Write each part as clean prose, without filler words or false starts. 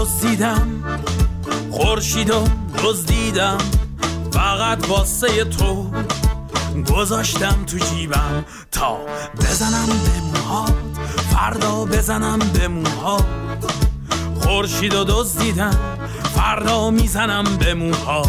دزدیدم، خورشیدو دزدیدم، فقط واسه تو گذاشتم تو جیبم تا بزنم به موهات، فردا بزنم به موهات. خورشیدو دزدیدم، فردا میزنم به موهات.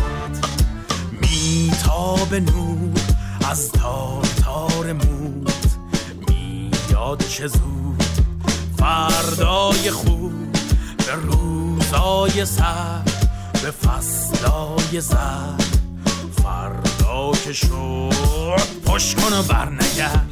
میتاب نور از تار تار موت، میاد چه زود فردای خوب، به روزای سر، به فصلای زر. فردا که شد پشت کن و برنگرد.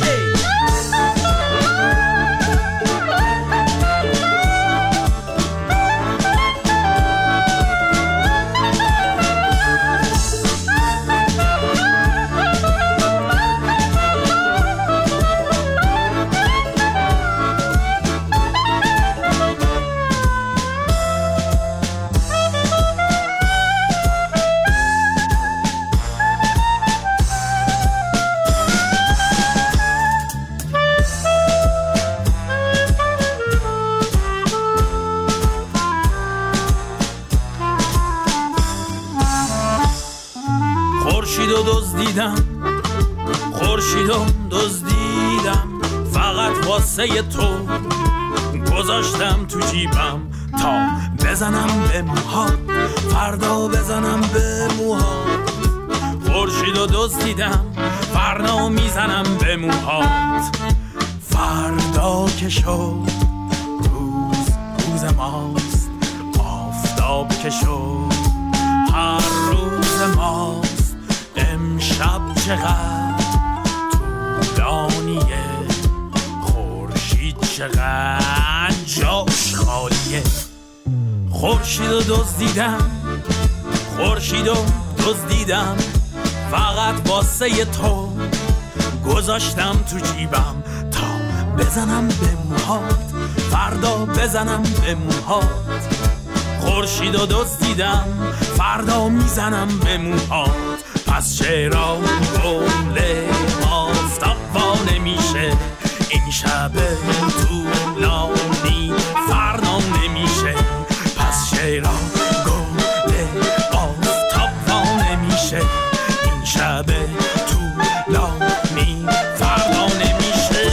خورشیدو دزدیدم، فقط واسه تو گذاشتم تو جیبم تا بزنم به موهات، فردا بزنم به موهات. خورشیدو دزدیدم، فردا میزنم به موهات. فردا که شد روز ماست، آفتاب که شد هر روز ماست. امشب چقدر طولانیه، خورشید چقدر جاش خالیه. خورشیدو دزدیدم، خورشیدو دزدیدم، فقط واسه تو گذاشتم تو جیبم تا بزنم به موهات، فردا بزنم به موهات. خورشیدو دزدیدم، فردا میزنم به موهات. پس چرا گل آفتاب وا نمیشه، این شب طولانی فردا نمیشه. پس چرا گل آفتاب وا نمیشه، این شب طولانی فردا نمیشه.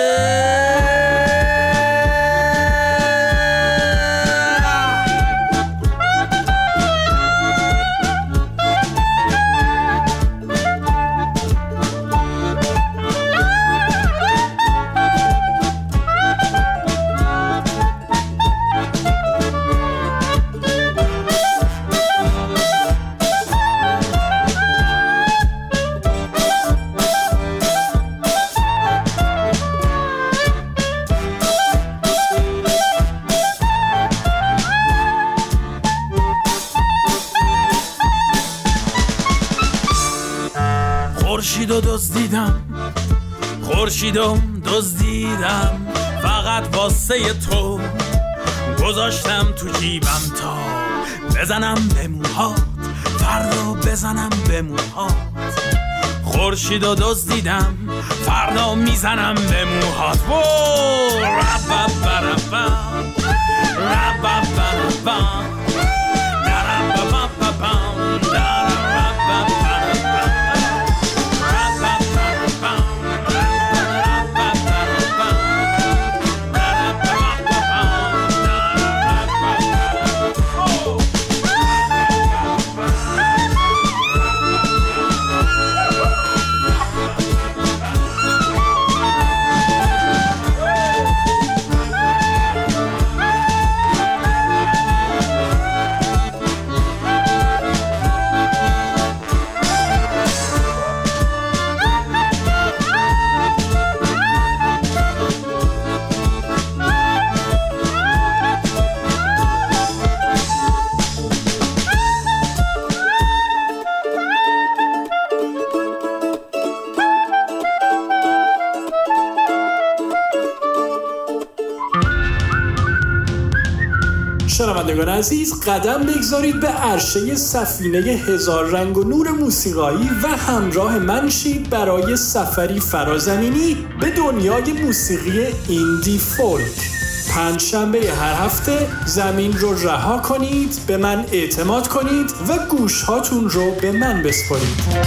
خورشیدو دزدیدم، فقط واسه تو گذاشتم تو جیبم تا بزنم به موهات، فردا بزنم به موهات. خورشیدو دزدیدم، فردا میزنم به موهات. شنوندگان عزیز، قدم بگذارید به عرشه سفینه هزار رنگ و نور موسیقایی و همراه من شید برای سفری فرازمینی به دنیای موسیقی ایندی فولک. پنجشنبه هر هفته زمین رو رها کنید، به من اعتماد کنید و گوشهاتون رو به من بسپارید.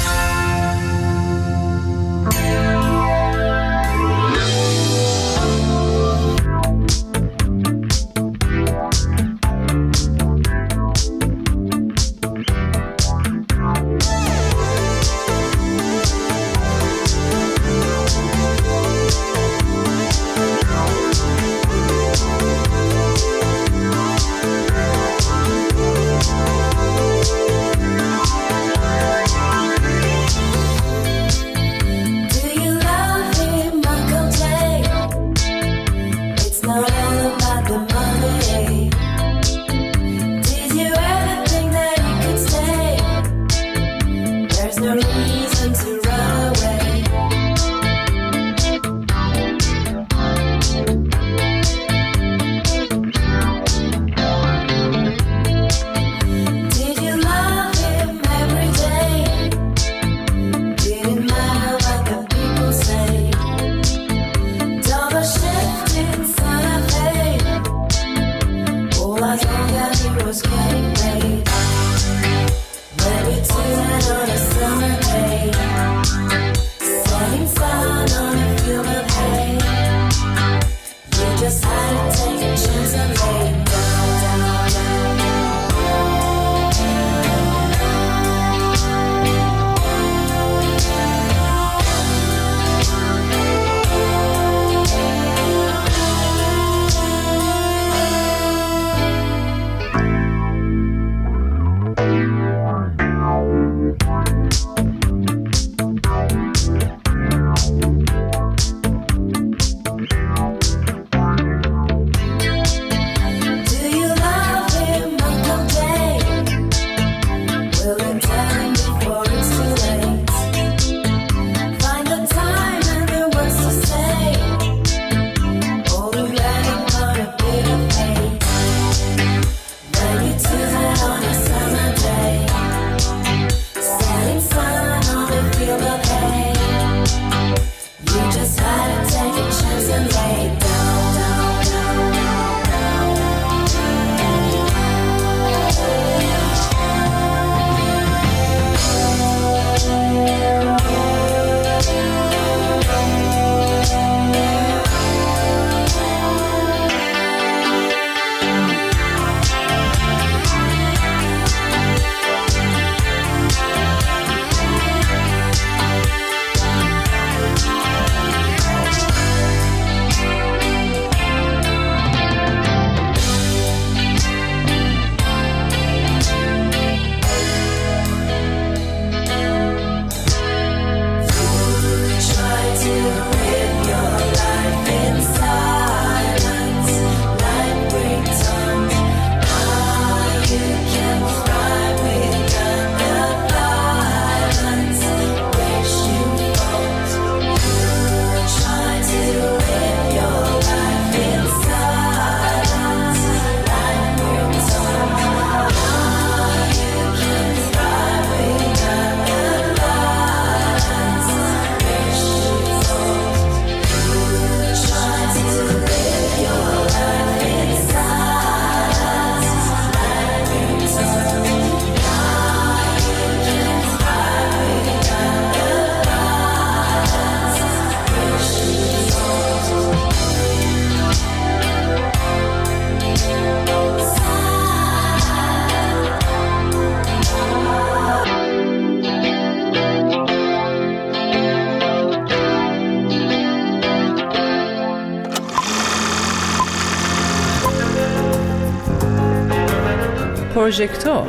پروژکتور.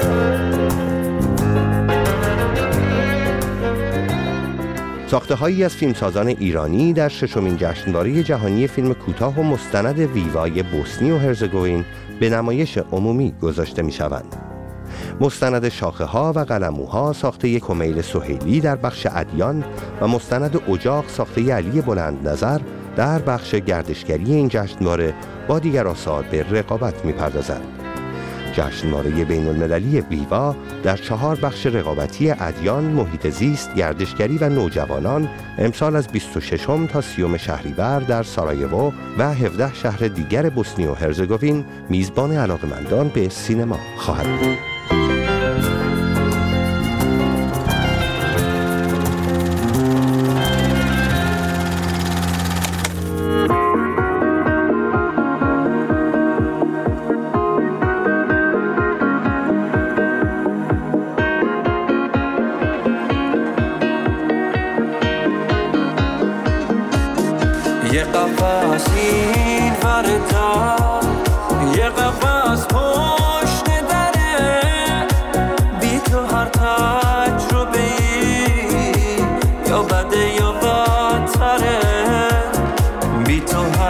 ساخته‌هایی از فیلمسازان ایرانی در ششمین جشنواره جهانی فیلم کوتاه و مستند ویوای بوسنی و هرزگوین به نمایش عمومی گذاشته می‌شوند. مستند شاخه‌ها و قلموها ساخته کمیل سهیلی در بخش ادیان و مستند اجاق ساخته علی بلندنظر در بخش گردشگری این جشنواره با دیگر آثار به رقابت می‌پردازند. جشنواره بین‌المللی ویوا در 4 بخش رقابتی ادیان، محیط زیست، گردشگری و نوجوانان امسال از 26 تا 30 شهریور در سارایوو و 17 شهر دیگر بوسنی و هرزگوین میزبان علاقه‌مندان به سینما خواهد بود. یه قفص این وردا، یه قفص پشت دره، بی تو هر تجربه‌ای یا بده یا بدتره، بی تو هر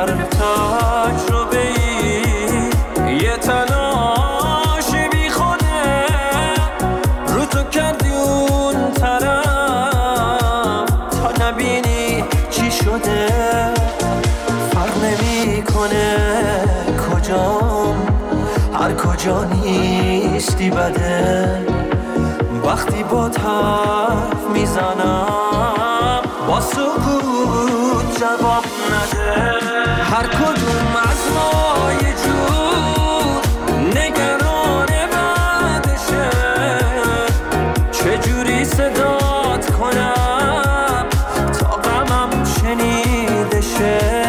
تجربه‌ای یه تلاش بی خوده، رو تو کردی اون طرف تا نبینی چی شده. کجام هر کجا نیستی بده، وقتی با حرف میزنم با سکوت جواب نده. هر کدوم از ما یه جور نگران بعدشه، چجوری صدات کنم تا غمم شنیده شه.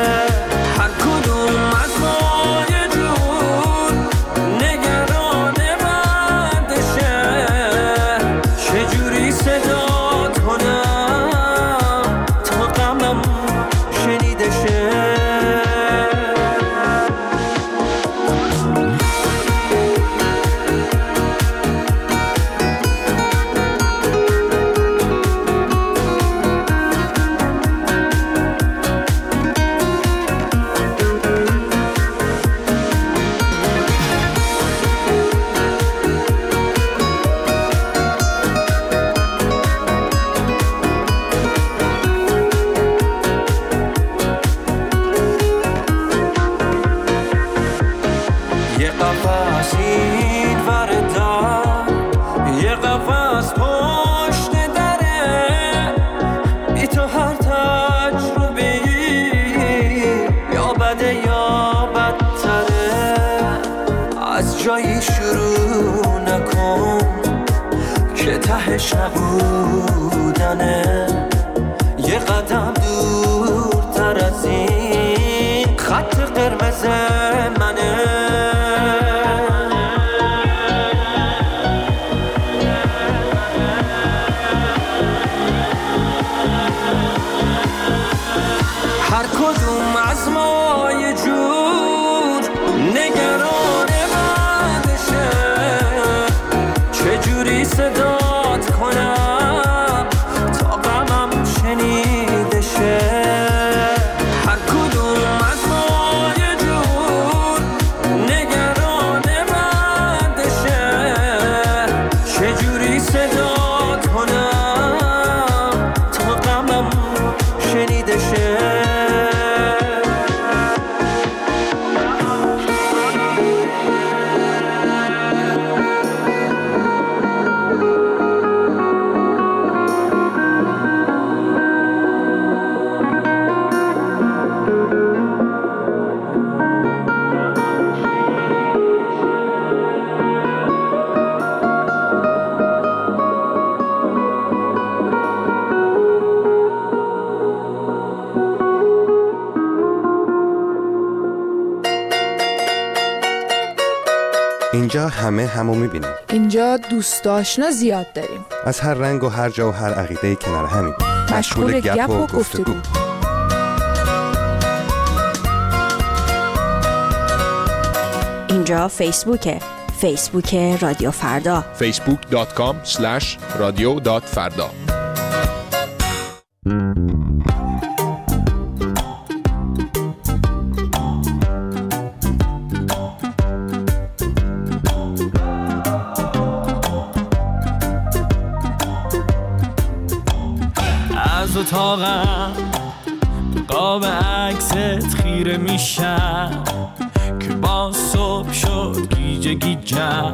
جایی شروع نکن که تهش نبودنه، یه قدم دورتر از این خط قرمز منه. هر کدوم از ما یه جور نگران بعدشه، چجوری صدات کنم تا غمم شنیده شه. هر کدوم از ما یه جور نگران بعدشه، چجوری صدات کنم تا غمم شنیده شه. اینجا همه همو میبینیم. اینجا دوست آشنا زیاد داریم، از هر رنگ و هر جا و هر عقیده کنار همین، مشغول گپ و گفتگو. اینجا فیسبوک رادیو فردا، facebook.com/radio.farda. از اتاقم قاب عکست خیره میشم که با صبح شد گیجه گیجم